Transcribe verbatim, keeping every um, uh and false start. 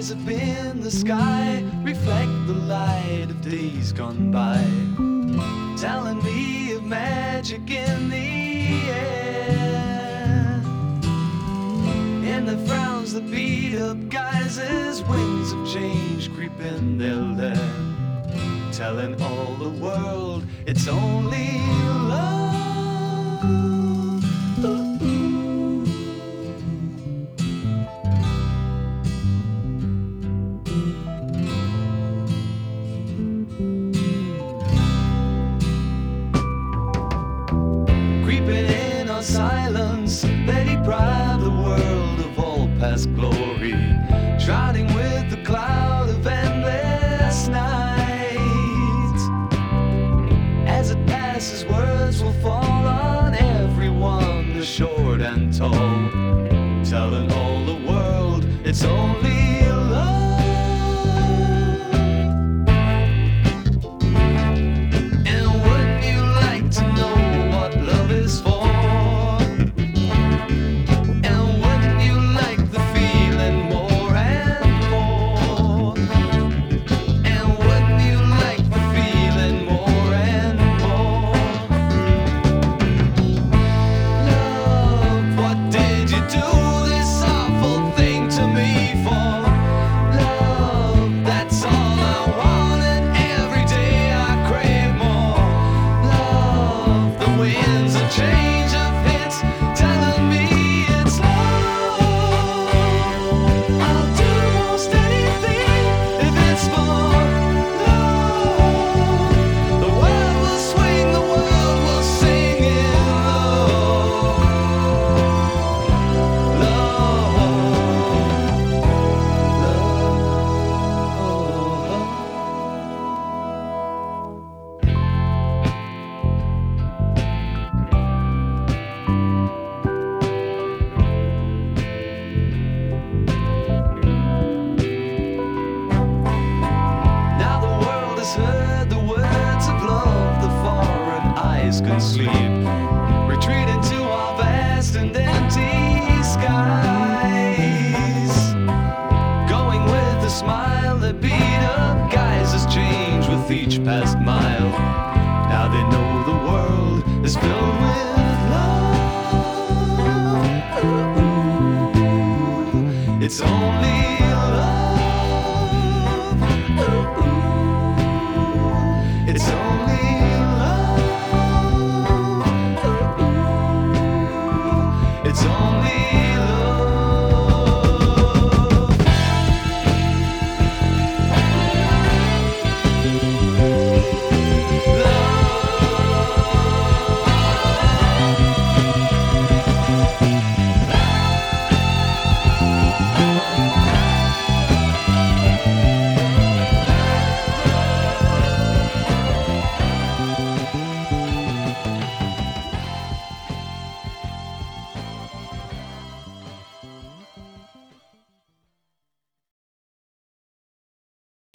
eyes up in the sky reflect the light of days gone by, telling me of magic in the air. In the frowns that beat up guises, winds of change creep in their lair, telling all the world it's only love. Creeping in our silence, they deprive the world of all past glory, shrouding with the cloud of endless night. As it passes, words will fall on everyone, the short and tall, telling all the world it's only love. And wouldn't you like to know what love is for? And wouldn't you like the feeling more and more? And wouldn't you like the feeling more and more? Love, what did you do this awful thing to me for? Love, that's all I want, and every day I crave more. Love, the winds of change of hits, telling me it's love. I'll do most anything if it's for love. The world will swing, the world will sing in love. Love, now the world has heard the words of love the foreign eyes can sleep.